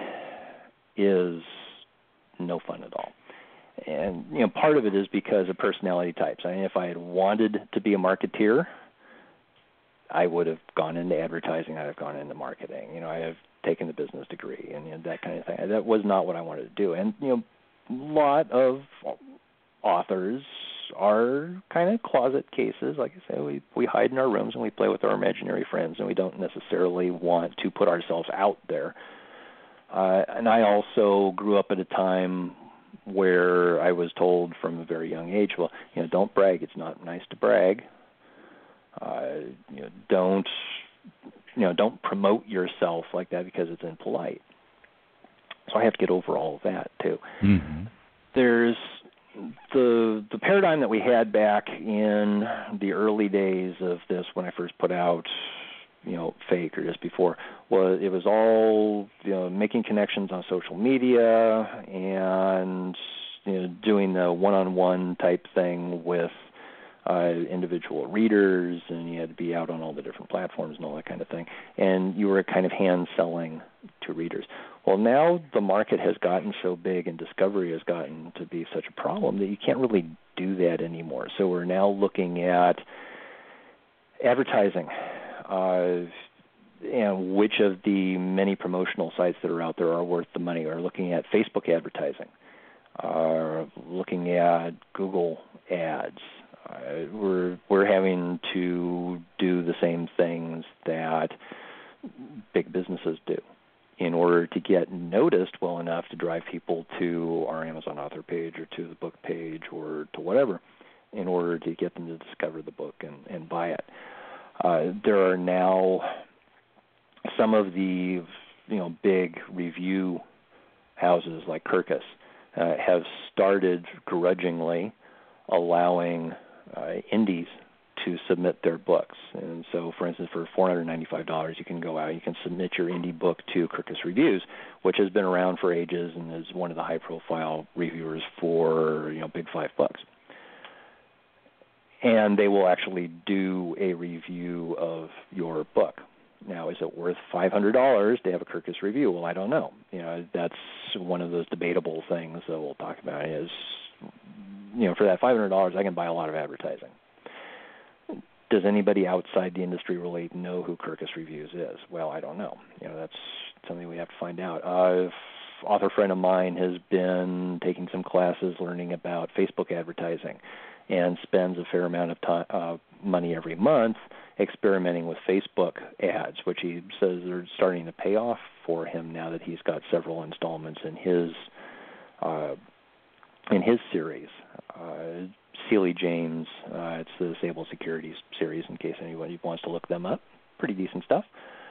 is no fun at all. And, you know, part of it is because of personality types. I mean, if I had wanted to be a marketeer, I would have gone into advertising, I'd have gone into marketing. You know, I have taken the business degree and, you know, that kind of thing. That was not what I wanted to do. And, you know, a lot of authors are kind of closet cases. Like I say, we, we hide in our rooms and we play with our imaginary friends, and we don't necessarily want to put ourselves out there. Uh, and I also grew up at a time where I was told from a very young age, well, you know, don't brag. It's not nice to brag. Uh, you know, don't, you know, don't promote yourself like that because it's impolite. So I have to get over all of that too. Mm-hmm. There's the the paradigm that we had back in the early days of this, when I first put out, you know, Fake or just before, was it was all, you know, making connections on social media and, you know, doing the one-on-one type thing with uh, individual readers, and you had to be out on all the different platforms and all that kind of thing, and you were kind of hand selling to readers. Well, now the market has gotten so big and discovery has gotten to be such a problem that you can't really do that anymore. So we're now looking at advertising, uh, and which of the many promotional sites that are out there are worth the money. We're looking at Facebook advertising, uh, looking at Google ads. Uh, we're we're having to do the same things that big businesses do in order to get noticed well enough to drive people to our Amazon author page or to the book page or to whatever, in order to get them to discover the book and, and buy it. Uh, there are now some of the, you know, big review houses like Kirkus uh, have started grudgingly allowing uh, indies to submit their books. And so, for instance, for four hundred ninety-five dollars, you can go out, you can submit your indie book to Kirkus Reviews, which has been around for ages and is one of the high-profile reviewers for, you know, big five books. And they will actually do a review of your book. Now, is it worth five hundred dollars to have a Kirkus review? Well, I don't know. You know, that's one of those debatable things that we'll talk about is, you know, for that five hundred dollars, I can buy a lot of advertising. Does anybody outside the industry really know who Kirkus Reviews is? Well, I don't know. You know, that's something we have to find out. Uh, an author friend of mine has been taking some classes learning about Facebook advertising and spends a fair amount of time, uh, money every month experimenting with Facebook ads, which he says are starting to pay off for him now that he's got several installments in his uh, in his series. Uh, Sealy James, uh, it's the Sable Securities series, in case anybody wants to look them up. Pretty decent stuff.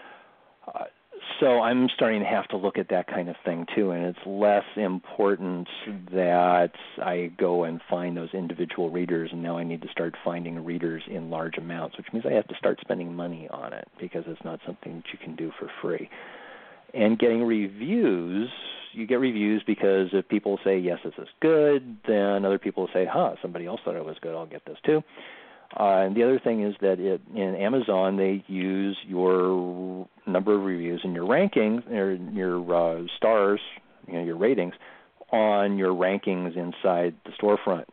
Uh, so I'm starting to have to look at that kind of thing too, and it's less important that I go and find those individual readers, and now I need to start finding readers in large amounts, which means I have to start spending money on it because it's not something that you can do for free. And getting reviews, you get reviews because if people say, yes, this is good, then other people say, huh, somebody else thought it was good, I'll get this too. Uh, and the other thing is that it, in Amazon, they use your number of reviews and your rankings, or your uh, stars, you know, your ratings, on your rankings inside the storefront.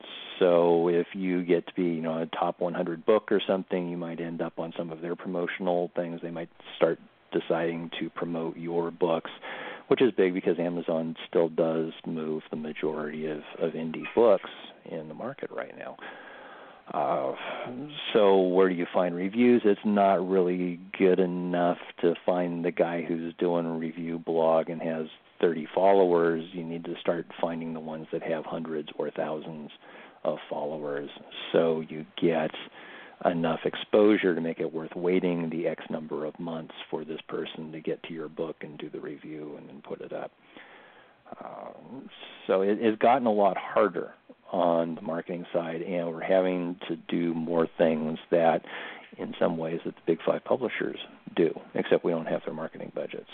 So if you get to be, you know, a top one hundred book or something, you might end up on some of their promotional things. They might start deciding to promote your books, which is big because Amazon still does move the majority of, of indie books in the market right now. Uh, so where do you find reviews? It's not really good enough to find the guy who's doing a review blog and has thirty followers. You need to start finding the ones that have hundreds or thousands of followers so you get enough exposure to make it worth waiting the X number of months for this person to get to your book and do the review and then put it up. Uh, so it, it's gotten a lot harder on the marketing side, and we're having to do more things that in some ways that the big five publishers do, except we don't have their marketing budgets.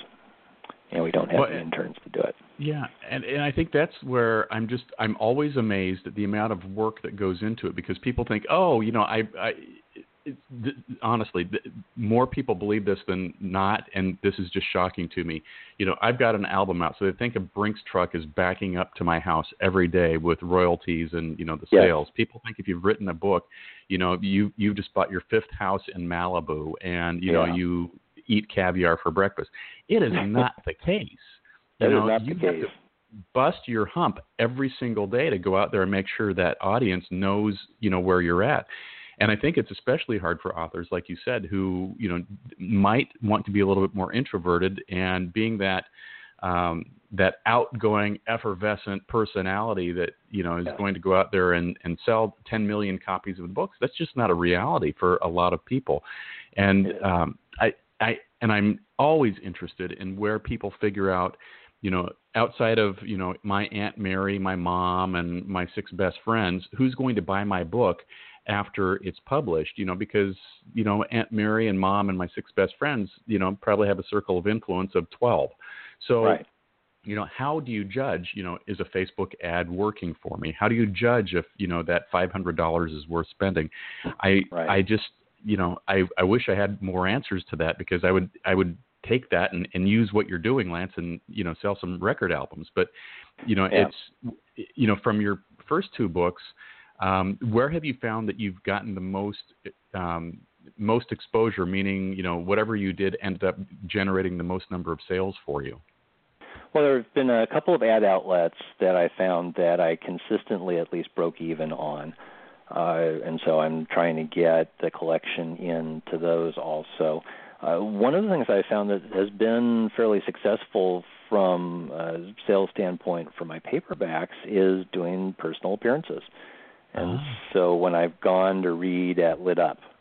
And we don't have well, the interns to do it. Yeah, and, and I think that's where I'm just I'm always amazed at the amount of work that goes into it, because people think, oh, you know, I, I it, th- honestly, th- more people believe this than not, and this is just shocking to me. You know, I've got an album out, so they think a Brinks truck is backing up to my house every day with royalties and, you know, the yes. sales. People think if you've written a book, you know, you you just bought your fifth house in Malibu, and you yeah. know you eat caviar for breakfast. It is not the case. That you is know, not you the have case. to bust your hump every single day to go out there and make sure that audience knows, you know, where you're at. And I think it's especially hard for authors, like you said, who, you know, might want to be a little bit more introverted, and being that um, that outgoing, effervescent personality that, you know, is yeah. going to go out there and, and sell ten million copies of the books. That's just not a reality for a lot of people. And um, I, I, and I'm always interested in where people figure out, you know, outside of, you know, my Aunt Mary, my mom, and my six best friends, who's going to buy my book after it's published, you know, because, you know, Aunt Mary and mom and my six best friends, you know, probably have a circle of influence of twelve. So, right. you know, how do you judge, you know, is a Facebook ad working for me? How do you judge if, you know, that five hundred dollars is worth spending? I, right. I just, you know, I, I wish I had more answers to that, because I would, I would take that and, and use what you're doing, Lance, and, you know, sell some record albums. But, you know, yeah. it's, you know, from your first two books, um, where have you found that you've gotten the most, um, most exposure, meaning, you know, whatever you did ended up generating the most number of sales for you? Well, there have been a couple of ad outlets that I found that I consistently at least broke even on. Uh, and so I'm trying to get the collection into those also. Uh, one of the things I found that has been fairly successful from a sales standpoint for my paperbacks is doing personal appearances. And ah. so when I've gone to read at Lit Up,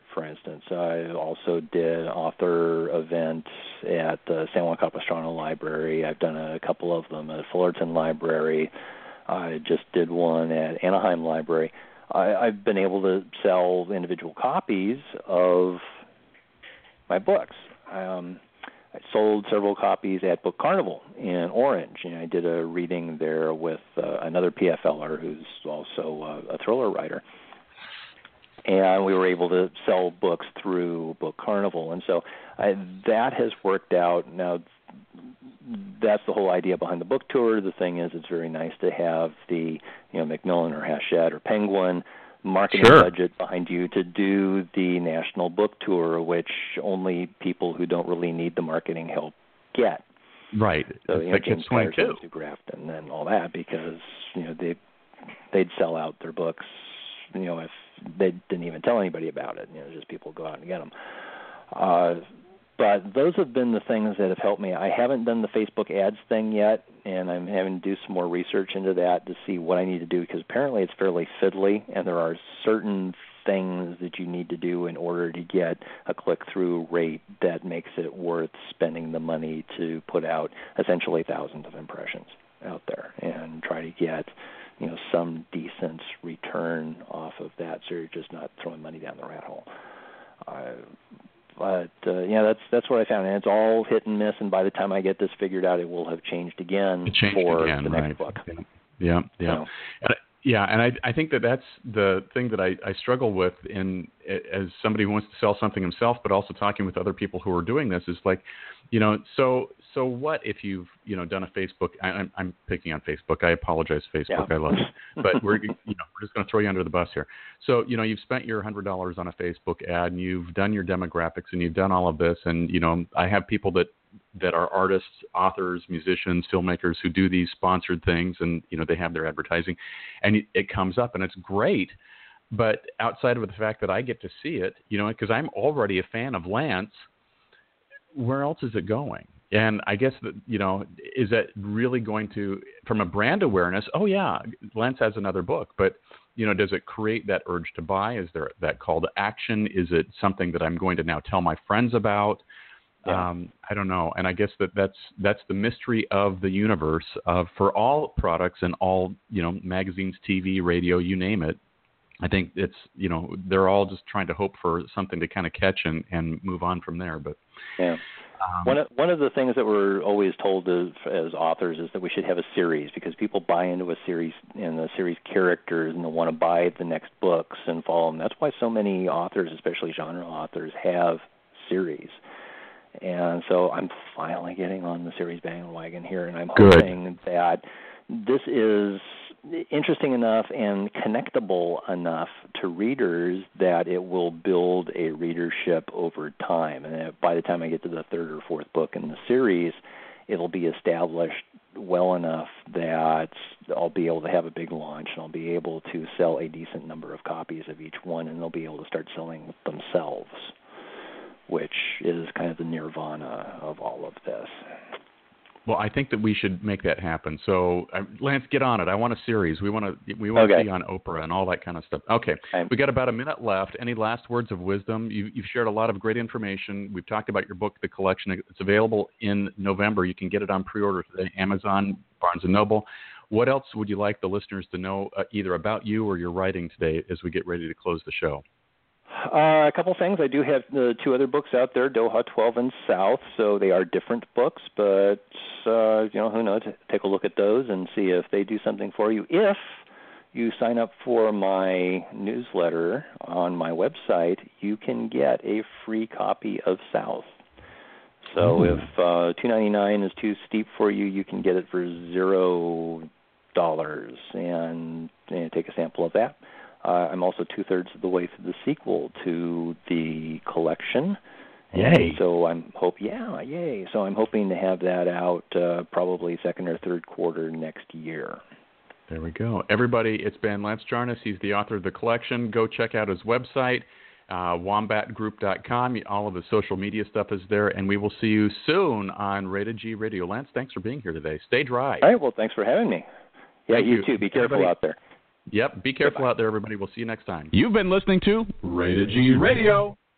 for instance. I also did author events at the San Juan Capistrano Library. I've done a couple of them at Fullerton Library. I just did one at Anaheim Library. I, I've been able to sell individual copies of my books. Um, I sold several copies at Book Carnival in Orange, and I did a reading there with uh, another P F L er who's also uh, a thriller writer. And we were able to sell books through Book Carnival. And so I, that has worked out. Now, that's the whole idea behind the book tour. The thing is, it's very nice to have the, you know, Macmillan or Hachette or Penguin marketing sure. budget behind you to do the national book tour, which only people who don't really need the marketing help get. Right. So, it's you know, like James it's twenty-two. to Grafton and all that, because, you know, they they'd sell out their books, you know, if they didn't even tell anybody about it. You know, just people go out and get them. Uh, but those have been the things that have helped me. I haven't done the Facebook ads thing yet, and I'm having to do some more research into that to see what I need to do, because apparently it's fairly fiddly, and there are certain things that you need to do in order to get a click-through rate that makes it worth spending the money to put out essentially thousands of impressions out there and try to get, you know, some decent return off of that, so you're just not throwing money down the rat hole. Uh, but uh, yeah, that's that's what I found, and it's all hit and miss. And by the time I get this figured out, it will have changed again it changed for again, the next right. book. Yeah, yeah, yeah. So, and, yeah, and I I think that that's the thing that I, I struggle with in as somebody who wants to sell something himself, but also talking with other people who are doing this is like, you know, so. So what if you've, you know, done a Facebook, I, I'm, I'm picking on Facebook. I apologize, Facebook. Yeah. I love it. But we're, you know, we're just going to throw you under the bus here. So, you know, you've spent your one hundred dollars on a Facebook ad, and you've done your demographics, and you've done all of this. And, you know, I have people that, that are artists, authors, musicians, filmmakers who do these sponsored things, and, you know, they have their advertising. And it, it comes up, and it's great. But outside of the fact that I get to see it, you know, because I'm already a fan of Lance, where else is it going? And I guess that, you know, is that really going to, from a brand awareness, oh, yeah, Lance has another book, but, you know, does it create that urge to buy? Is there that call to action? Is it something that I'm going to now tell my friends about? Yeah. Um, I don't know. And I guess that that's, that's the mystery of the universe of, for all products and all, you know, magazines, T V, radio, you name it. I think it's, you know, they're all just trying to hope for something to kind of catch and, and move on from there. But yeah. Um, one of, one of the things that we're always told as, as authors is that we should have a series, because people buy into a series and the series characters, and they want to buy the next books and follow them. That's why so many authors, especially genre authors, have series. And so I'm finally getting on the series bandwagon here, and I'm Good. hoping that this is interesting enough and connectable enough to readers that it will build a readership over time. And by the time I get to the third or fourth book in the series, it'll be established well enough that I'll be able to have a big launch, and I'll be able to sell a decent number of copies of each one, and they'll be able to start selling themselves, which is kind of the nirvana of all of this. Well, I think that we should make that happen. So, uh, Lance, get on it. I want a series. We want to we want okay. to see on Oprah and all that kind of stuff. Okay, okay. We got about a minute left. Any last words of wisdom? You, you've shared a lot of great information. We've talked about your book, The Collection. It's available in November. You can get it on pre-order today, Amazon, Barnes and Noble. What else would you like the listeners to know, uh, either about you or your writing today, as we get ready to close the show? Uh, a couple things. I do have the two other books out there, Doha twelve and South, so they are different books, but, uh, you know, who knows? Take a look at those and see if they do something for you. If you sign up for my newsletter on my website, you can get a free copy of South. So mm. if uh, two ninety-nine is too steep for you, you can get it for zero dollars and, and take a sample of that. Uh, I'm also two-thirds of the way through the sequel to the collection. Yay. And so I'm hope yeah, yay. So I'm hoping to have that out uh, probably second or third quarter next year. There we go. Everybody, it's been Lance Charnas. He's the author of The Collection. Go check out his website, uh, wombat group dot com. All of the social media stuff is there, and we will see you soon on Rated G Radio. Lance, thanks for being here today. Stay dry. All right, well, thanks for having me. Yeah, Thank you, you too. Be careful Everybody, out there. Yep. Be careful Goodbye. Out there, everybody. We'll see you next time. You've been listening to Rated G Radio.